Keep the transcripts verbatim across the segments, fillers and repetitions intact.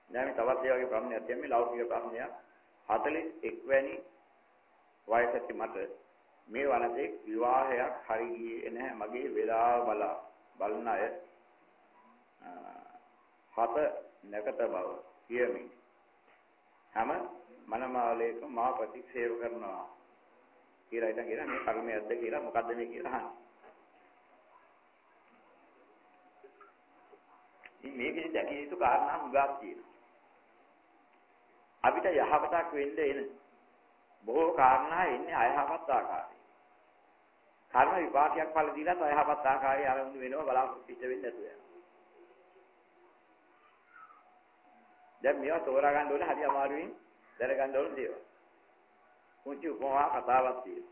දැන් මේ තවත් ඒ වගේ ප්‍රශ්නයක් තියෙනවා මේ ලෞකික ප්‍රශ්නයක්. හතළිස් එක් වැනි වයසට මට මේ වනතේ විවාහයක් හරි ගියේ නැහැ මගේ වේලාව බලා බලන අය හත නැකත බව කියමි. හැම මනමාලයක මා ප්‍රතික්ෂේප කරනවා කියලා ඉතින් කියන මේ කර්මයක්ද කියලා මොකද්ද මේ කියලා අහන්නේ. ඉතින් මේකෙන් දැකිය යුතු කාරණා හුඟක් තියෙනවා. අපිට යහපතක් වෙන්න එන බොහෝ කාරණා එන්නේ අයහපත් ආකාරයෙන්. කර්ම විපාකයක් ඵල දීලා අයහපත් ආකාරයේ ආරම්භ වෙනවා බලාපොරොත්තු වෙන්නේ නැතුව යනවා. දැන් මේවා තෝරා ගන්න ඕනේ හරි අමාරුවෙන් දැනගන්න ඕන දේවල්. මුචි උපමා කතාවක් තියෙනවා.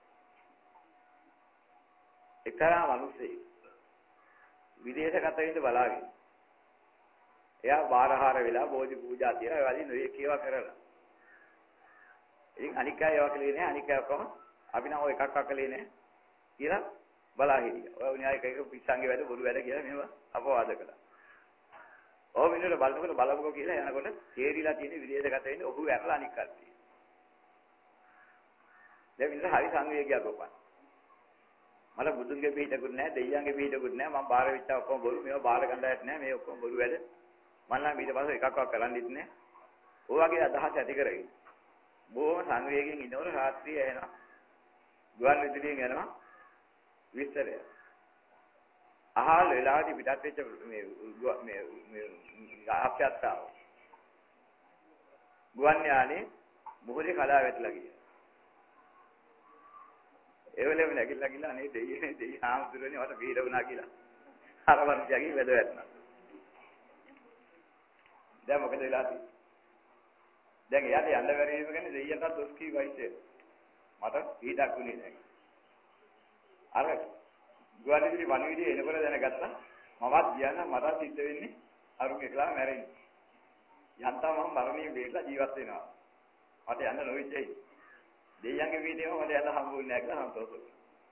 එක්තරා මිනිහෙක් විදේශගත වෙන්න බලාගෙන. එයා බාරහාර වෙලා බෝධි පූජා තියලා ඒ වගේ නොයේ කියවා කරලා. ඉතින් අනික් අය ඒවා කලේ නැහැ අනික් අය කොහොම අපි නම් ඔය එකක් අකලේ නැහැ කියලා බලා හිටියා. ඔය උන්‍යයි කයික පිස්සන්ගේ වැඩ බොරු වැඩ කියලා මේව අපවාද කළා. ඔව් මිනිහට බලනකොට බලමුකෝ කියලා යනකොට තේරිලා තියෙන විදේශගත වෙන්නේ ඔහු ඇරලා අනික් කට්ටිය. දැන් මිනිහ හරි සංවේගයක් ඔපන්. මල බුදුන්ගේ පිටකුත් නැහැ දෙයියන්ගේ පිටකුත් නැහැ මම බාර වෙච්ච ඔක්කොම බොරු මේවා බාර ගන්නවත් නැහැ මේ ඔක්කොම බොරු වැඩ. මම නම් ඊට පස්සේ එකක්වත් කරන්නෙත් නැහැ. ඔය වගේ අදහස් ඇති කරගෙන බොහොම සංවේගයෙන් ඉන්නවල රාත්‍රිය එනවා. ගුවන් විදුලියෙන් යනවා විස්තරය. අහල් වෙලාවදී පිටත් වෙච්ච මේ මේ මේ ආප්‍යත්තාව. ගුවන් යානේ මොහොතේ කලාව වැටලා ගියා. ඒ වෙලෙම නැගිටලා ගිහලා අනේ දෙයියනේ දෙයි ආම්තුරනේ මට බීර වුණා කියලා. අර වන්තියගේ වැද වැටෙනවා. දැන් මොකද වෙලා තියෙන්නේ? දැන් එයාට යන්න බැරි වීම ගැන දෙයියන්ට දොස් කීවයිද? මට පීඩක් වුණේ නැහැ. අර ගුවන්විදුලි වණවිදියේ එනකොට දැනගත්තා මමත් ගියා මට සිද්ධ වෙන්නේ අරුන් එකලා මැරෙන්නේ. යන්තම් මම මරණිය වේලා ජීවත් වෙනවා. මට යන්න නොවිච්චයි. දෙයියන්ගේ වීඩියෝ මට යන්න හම්බුනේ නැහැ කියලා සතුටුයි.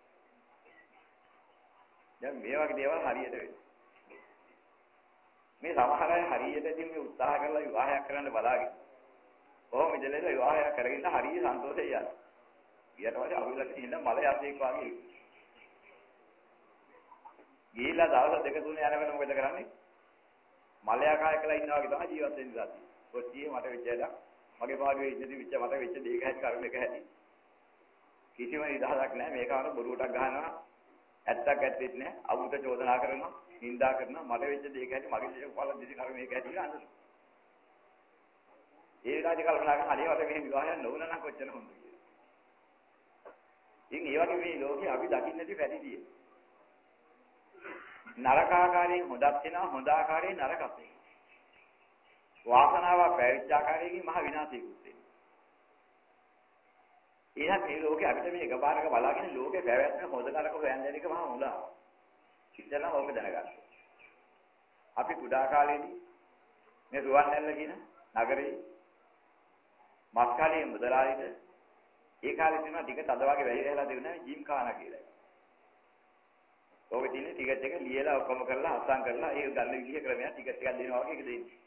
දැන් මේ වගේ දේවල් හරියට වෙන්නේ. මේ සමහර අය හරියට ඉතින් මේ උත්සාහ කරලා විවාහයක් කරන්න බලාගෙන. කොහොම ඉඳලා විවාහයක් කරගෙන හරිය සන්තෝෂයි යන්නේ. ඊට පස්සේ අහුලක් තියෙන මල යසෙක් වගේ. ගිහිල්ලා දවස් දෙක තුන යනකොට මොකද කරන්නේ? මලයා කාය කළා ඉන්නවා වගේ තමයි ජීවත් වෙන්නේ ඉඳලා. කොච්චියේ මට වෙච්ච එක මගේ භාගයේ ඉඳි විච්ච මට වෙච්ච දෙයක හැටි කර්ම එක හැටි. කිසිම නිදහසක් නැහැ මේක වර බොරුවටක් ගහනවා. ඇත්තක් ඇත්තෙත් නැහැ. අමුත චෝදනා කරනවා. නින්දා කරනවා. මට වෙච්ච දෙයක හැටි මගේ දෙයක වල දෙවි කර්ම එක හැටි අඳුර. ඒ විලාදී කල්පනා කරන අනේ මට මේ විවාහයක් නොවුන නම් කොච්චර හොඳද කියලා. ඉතින් ඒ වගේ මේ ලෝකේ අපි දකින්න නැති පැතිතියි. නරක ආකාරයෙන් හොදක් වෙනවා හොඳ ආකාරයෙන් නරකක් වෙනවා. වාසනාව පැවිච්ච ආකාරයෙන් මහ විනාශයකුත් වෙනවා. එහෙනම් මේ ලෝකේ අපිට මේ එකපාරක බලාගෙන ලෝකේ පැවැත්ම හොඳ නරක හොයන්න යන එක මහා මුලාව. ඉතලා ඕක දැනගන්න. අපි කුඩා කාලේදී මේ රුවන්වැල්ල කියන නගරේ මස්කාලේ මුදලාලිට ඒ කාලේ තියෙනවා ටික තද වගේ වැහි රැහැලා දෙනවා ජිම් කානා කියලා. ඔබ තියෙන ටිකට් එක ලියලා ඔක්කොම කරලා අස්සම් කරලා ඒ ගන්න විදිහ ක්‍රමයක් ටිකට් එකක් දෙනවා වගේ එක දෙන්නේ.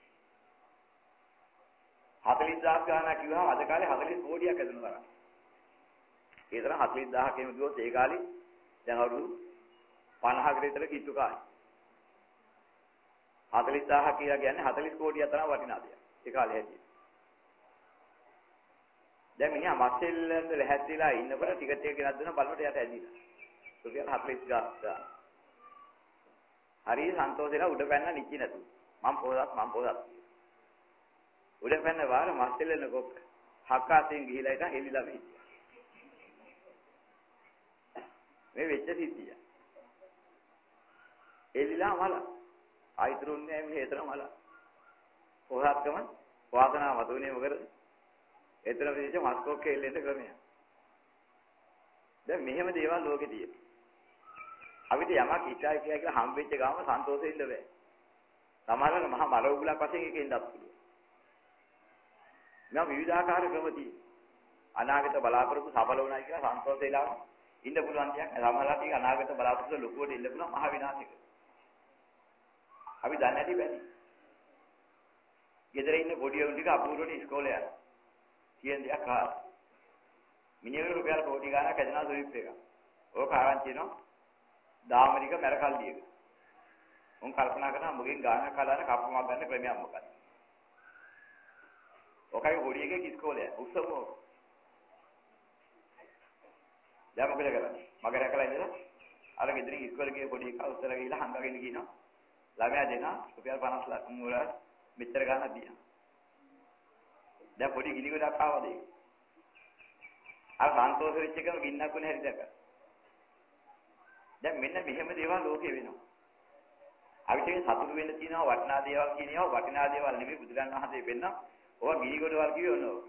හතළිස් දහස් ගාණක් කිව්වම අද කාලේ හතළිස් කෝටියක් හදනවා. ඒ තරම් හතළිස් දහසක් එහෙම කිව්වොත් ඒ කාලේ දැන් අවුරුදු පනහකට විතර කිට්ටු කාලේ. හතළිස් දහසක් කියලා කියන්නේ හතළිස් කෝටියක් තරම් වටිනා දෙයක්. ඒ කාලේ හැදී. දැන් මිනිහා මස්සෙල්ලෙන්ද ලැහැත්තිලා ඉන්නකොට ටිකට් එක ගෙනත් දුන්නා බලවට යට ඇදිලා. රුපියල් හතළිස් ගාණක්. හරි සන්තෝෂෙලා උඩ පැන්න නිච්චි නැතු. මම පොදක් මම පොදක්. උඩ පැන්න වාර මස්සෙල්ලෙන කොක් හක්කාතෙන් ගිහිලා ඉතින් හෙලිලා වෙයි. මේ වෙච්ච සිද්ධිය. එලිලා මල. ආයිතරුන්නේ මේ හේතර මල. පොහත්කම වාසනාව මතුනේ මොකද? එතන විදිහට මස්කෝක් කෙල්ලෙන්න ක්‍රමයක්. දැන් මෙහෙම දේවල් ලෝකේ තියෙනවා. අපිට යමක් ඉච්ඡා කියලා කියලා හම්බෙච්ච ගාම සන්තෝෂෙ ඉන්න බෑ. සමහරවල් මහා මරෝගුලක් වශයෙන් එකෙන් ඉන්නත් පුළුවන්. මේ විවිධාකාර ක්‍රම තියෙනවා. අනාගත බලාපොරොත්තු සඵල වුණා කියලා සන්තෝෂ වෙලා ඉන්න පුළුවන් තියක්. සමහරවල් ටික අනාගත බලාපොරොත්තු ලොකුවට ඉන්න පුළුවන් මහා විනාශයක. අපි දන්නේ නැති බැරි. ගෙදර ඉන්න පොඩි උන් ටික අපූර්වට ඉස්කෝලේ යනවා. කියන දෙයක් අහලා. මිනිහෙකුට රුපියල් කෝටි ගාණක් ඇදෙනවා සුවිප් එක. ඕක ආරංචි වෙනවා. දාමරික මැරකල්ලියක. උන් කල්පනා කරනවා මුගෙන් ගාණක් හදාන කප්පමක් ගන්න ක්‍රමයක් මොකක්ද? ඔකයි පොඩි එකේ ඉස්කෝලේ උත්සවෝ. දැන් මොකද කරන්නේ? මගේ රැකලා ඉඳලා අර ගෙදරින් ඉස්කෝලේ ගිය පොඩි එකා උත්තර ගිහලා හංගගෙන කියනවා. ළමයා දෙනවා රුපියල් පනස් ලක්ෂ මුල මෙච්චර ගාණක් දිනවා. දැන් පොඩි ගිනි ගොඩක් ආවද ඒක? අර සන්තෝෂ වෙච්ච එකම ගින්නක් වුණ හැටි දැක්කා. දැන් මෙන්න මෙහෙම දේවල් ලෝකේ වෙනවා. අවිතේ සතුටු වෙන්න තියෙනවා වටිනා දේවල් කියන ඒවා වටිනා දේවල් නෙමෙයි බුදුරන් වහන්සේ වෙන්න. ඕවා ගිනි ගොඩවල් කියවන ඕක.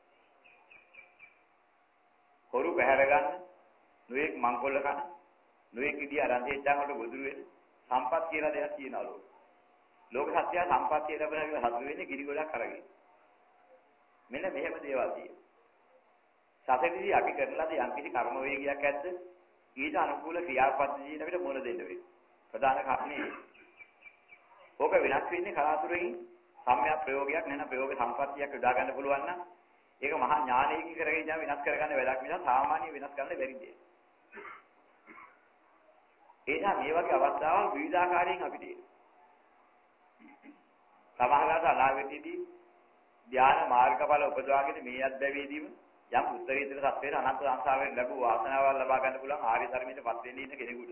හොරු පැහැර ගන්න, නුවේක් මංකොල්ල කන, නුවේක් ඉදියා රන්දේච්චාන් වලට ගොදුරු වෙන සම්පත් කියලා දෙයක් තියෙනවා ලෝකේ. ලෝක සත්‍යය සම්පත්තිය ලැබෙනවා කියලා සතුටු වෙන්නේ ගිනි ගොඩක් අරගෙන. මෙන්න මෙහෙම දේවල් තියෙනවා. සසෙදී අපි කරන ලද යම් කිසි කර්ම වේගයක් ඇද්ද ඊට අනුකූල ක්‍රියාපද්ධතියට අපිට මොන දෙන්න වෙයි. ප්‍රධාන කාරණේ ඕක වෙනස් වෙන්නේ කලාතුරකින් සම්‍යක් ප්‍රයෝගයක් නැත්නම් ප්‍රයෝග සම්පත්තියක් යොදා ගන්න පුළුවන් නම් ඒක මහා ඥානයකින් කරගෙන ඉඳන් වෙනස් කරගන්න වැඩක් නිසා සාමාන්‍ය වෙනස් කරන්න බැරි දෙයක්. එනිසා මේ වගේ අවස්ථාවල් විවිධාකාරයෙන් අපිට සමහරවිට අනාගතයේදී ධ්‍යාන මාර්ගඵල උපදවාගෙන මේ අධ්‍යවේදීම යම් උත්තරීතර සත්‍යයට අනන්ත සංසාරයෙන් ලැබුව වාසනාවල් ලබා ගන්න පුළුවන් ආර්ය ධර්මයටපත් වෙන්න ඉන්න කෙනෙකුට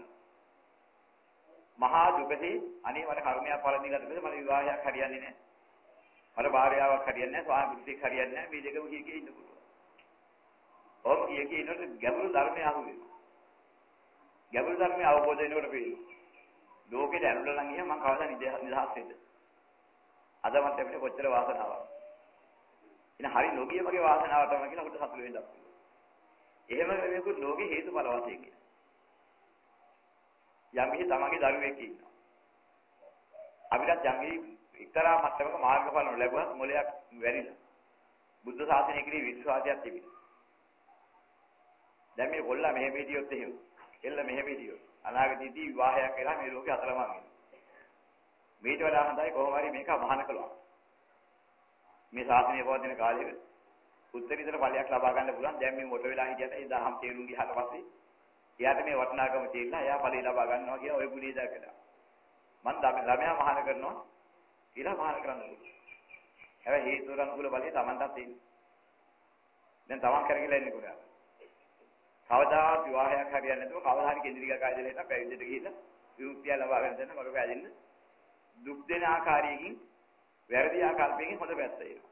මහා දුකදී අනේ මට කර්මයක් පළ දීලා තිබෙද මට විවාහයක් හරියන්නේ නැහැ. මට භාර්යාවක් හරියන්නේ නැහැ, ස්වාමි පුරුෂයෙක් හරියන්නේ නැහැ. මේ දෙකම කී කී ඉන්න පුළුවන්. ඔබ කී කී ඉන්නකොට ගැඹුරු ධර්මය අහු වෙනවා. ගැඹුරු ධර්මය අවබෝධ වෙනකොට පේනවා. ලෝකෙට ඇනුණා නම් එහෙනම් මම කවදා නිදහස් වෙද? අද මට අපිට කොච්චර වාසනාවක්. ඉතින් හරි නොගිය මගේ වාසනාව තමයි කියලා අපිට සතුටු වෙන්න පුළුවන්. එහෙම මේකුත් ලෝකේ හේතුඵල වශයෙන් කියන. යම් කිසි තමන්ගේ දරුවෙක් ඉන්නවා. අපිටත් යම් කිසි එක්තරා මට්ටමක මාර්ගඵල ලැබුණත් මොලයක් වැරිලා. බුද්ධ ශාසනය කිරී විශ්වාසයක් තිබිලා. දැන් මේ කොල්ලා මෙහෙම හිටියොත් එහෙම. එල්ල මෙහෙම හිටියොත්. අනාගතයේදී විවාහයක් වෙලා මේ ලෝකේ අතරමං වෙනවා. මේට වඩා හොඳයි කොහොම හරි මේක වහන කළා. මේ ශාසනය පවතින කාලෙක උත්තරීතර ඵලයක් ලබා ගන්න පුළුවන්. දැන් මේ මොට වෙලා හිටියට ඒ දහම් තේරුම් ගියාට පස්සේ එයාට මේ වටිනාකම තේරිලා එයා ඵලෙ ලබා ගන්නවා කියන ওই ගුණය දැකලා. මම ළමයා මහාන කරනවා කියලා මහාන කරන්නේ. හැබැයි හේතුන් අනුකූල ඵලෙ Tamanටත් තියෙනවා. දැන් Taman කරගෙන ඉන්නේ කොහොමද? කවදා විවාහයක් හරියන්නේ නැතුව කවදා හරි කෙන්දිරිගා කායදලා ඉන්න පැවිදිට ගිහිල්ලා විමුක්තිය ලබා ගන්න දෙන්න මග පෑදෙන්න දුක් දෙන ආකාරයකින් වැරදි ආකල්පයකින් හොඳ පැත්ත එනවා.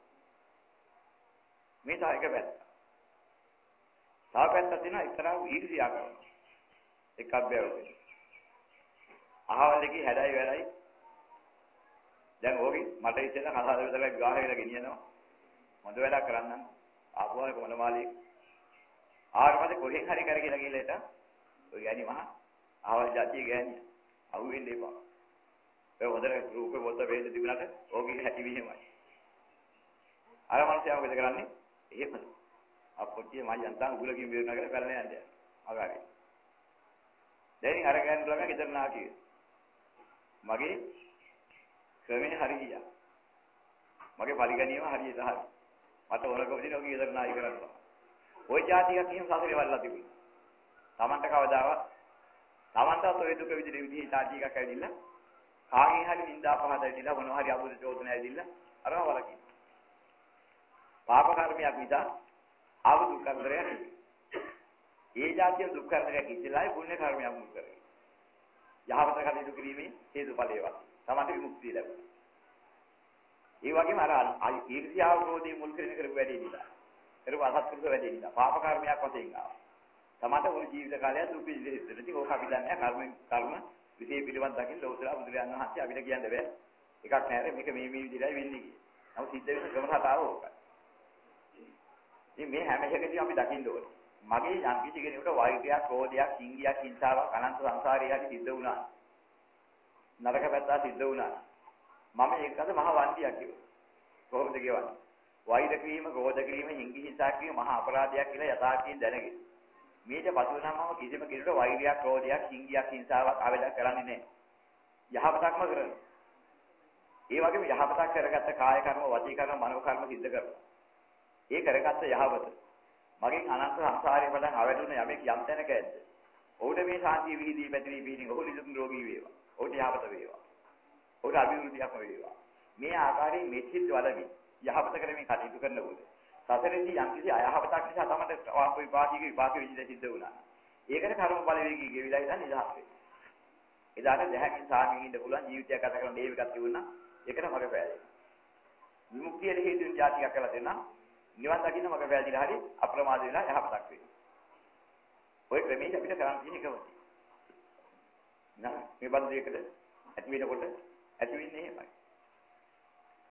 මේ තමයි එක පැත්ත. තව පැත්තක් තියෙනවා එක්තරා ඊර්ෂ්‍යා කරනවා. එකක් බැවුවේ. අහවලකී හැඩයි වැඩයි. දැන් ඕකේ මට ඉස්සෙල්ලා කතාව විතරයි විවාහ වෙලා ගෙනියනවා. මොඳ වැඩක් කරන්නම්. ආපුවානේ කොමල මාලේ. ආවර්පදේ කොහෙන් හරි කරගෙන ගිහලා එතන ඔය ගෑණි මහා ආවල් જાතිය ගෑණිය. අහුවෙන්න එපා. ඒ හොඳට රූපේ පොත වේද තිබුණාට ඕකේ හැටි මෙහෙමයි. අර මනුස්සයා මොකද කරන්නේ? එහෙමද? අපොට්ටිය මයි යන්තම් උගලකින් බේරුණා කියලා පැලන යන්නේ. අගාරේ. දැන් අර ගෑනු ළමයා ගෙදර නාකිය. මගේ ක්‍රමේ හරි ගියා. මගේ පරිගණීම හරියට හරි. මට ඕනකම දින ඔගේ ගෙදර නායි කරනවා. ওই જાතියක් එහෙම සසරේ වල්ලා තිබුණා. Tamanට කවදාවත් Tamanට ඔය දුක විදිහේ විදිහේ જાති එකක් ඇවිදින්න කාගෙන් හරි නින්දා පහද ඇවිදලා මොනවා හරි අමුද චෝදන ඇවිදilla අරම වලකින්. පාප කර්මයක් නිසා ආව දුක් කරදරයක්. ඒ જાතිය දුක් කරදරයක් ඉතිලායි පුණ්‍ය කර්මයක් මුල් කරේ. යහපත කටයුතු කිරීමේ හේතුඵලයවත්. Tamanට විමුක්තිය ලැබුණා. ඒ වගේම අර ඊර්ෂ්‍යාව රෝධී මුල් කරගෙන කරපු වැඩේ නිසා. කරපු අසත්පුරුෂ වැඩේ නිසා පාප කර්මයක් වශයෙන් ආවා. Tamanට මුළු ජීවිත කාලය දුක් විඳින්න ඉතින් ඕක අපි දන්නේ කර්ම කර්ම විශේෂ පිළිවන් දකින්න ලෝතුරා බුදුරජාණන් වහන්සේ අපිට කියන්න බෑ. එකක් නෑර මේක මේ මේ විදිහටයි වෙන්නේ කියලා. නමුත් සිද්ධ වෙන ක්‍රම රටාව ඕකයි. ඉතින් මේ හැම එකකදී අපි දකින්න ඕනේ. මගේ යම් කිසි කෙනෙකුට වෛරයක්, ක්‍රෝධයක්, සිංගියක්, හිංසාවක් අනන්ත සංසාරේ යටි සිද්ධ වුණා. නරක පැත්ත සිද්ධ වුණා. මම ඒකද මහ වන්දියක් කිව්වා. කොහොමද කියවන්නේ? වෛර කිරීම, ක්‍රෝධ කිරීම, හිංගි හිංසා කිරීම මහා අපරාධයක් කියලා යථාර්ථයෙන් දැනගෙන. මේක පසු වෙනම මම කිසිම කෙනෙකුට වෛරයක්, ක්‍රෝධයක්, හිංගියක්, හිංසාවක් ආවේදක් කරන්නේ නැහැ. යහපතක්ම කරනවා. ඒ වගේම යහපතක් කරගත්ත කාය කර්ම, වචී කර්ම, මනෝ කර්ම සිද්ධ කරනවා. ඒ කරගත්ත යහපත මගෙන් අනන්ත සංසාරේ පටන් අවැඩුණ යමෙක් යම් තැනක ඇද්ද. ඔහුට මේ ශාන්තිය විහිදී පැතිරී පිහින් ඔහු නිදුක් නිරෝගී වේවා. ඔහුට යහපත වේවා. ඔහුට අභිවෘද්ධියක්ම වේවා. මේ ආකාරයෙන් මෙච්චිත් වලමින් යහපත කරමින් කටයුතු කරනකොට සසරේදී යම්කිසි අයහපතක් නිසා තමයි වාප විපාකීක විපාක විදිහට සිද්ධ වුණා. ඒකට කර්ම බලවේගී ගෙවිලා ඉඳන් නිදහස් වෙනවා. එදාට දැහැමින් සාමින් ඉන්න පුළුවන් ජීවිතයක් ගත කරන දේ එකක් තිබුණා. ඒකට මග පෑදෙනවා. විමුක්තියට හේතු වෙන જાතියක් කරලා දෙනවා. නිවන් දකින්න මග පෑදිලා හරි අප්‍රමාද වෙලා යහපතක් වෙනවා. ඔය ක්‍රමයේ අපිට කරන්න තියෙන එකම. නෑ මේ බඳු දෙයකට ඇති වෙනකොට ඇති වෙන්නේ එහෙමයි.